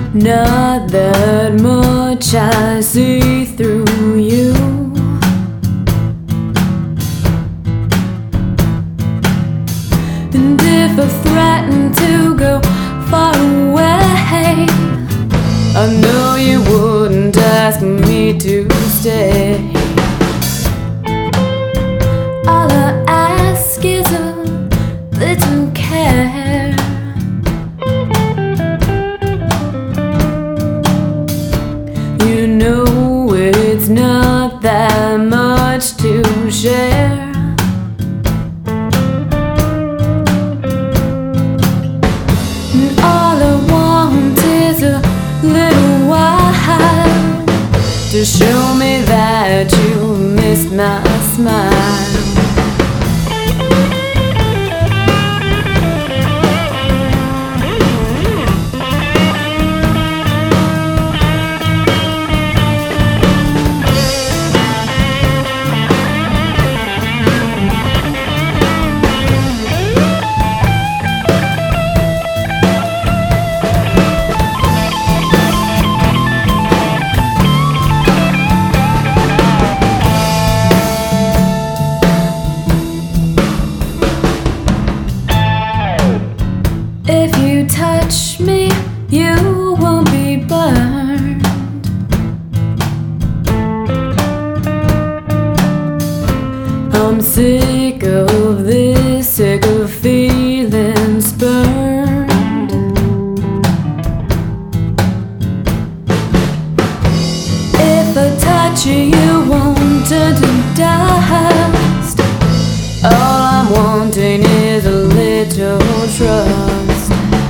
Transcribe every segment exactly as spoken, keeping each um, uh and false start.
Not that much I see through you. And if I threaten to go far away, I know you wouldn't ask me to stay. All I ask is a little care. You know it's not that much to share. And all I want is a little while to show me that you missed my smile. If you touch me, you won't be burned. I'm sick of this, sick of feeling spurned. If I touch you, you won't turn to dust. All I'm wanting is a little trust.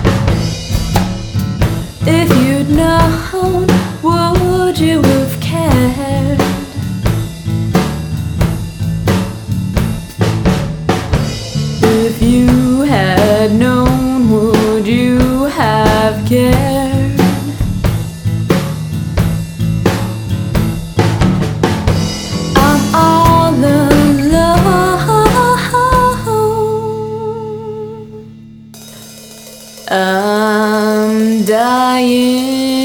If you'd known, would you have cared? If you had known, would you have cared? I'm all alone. I'm dying.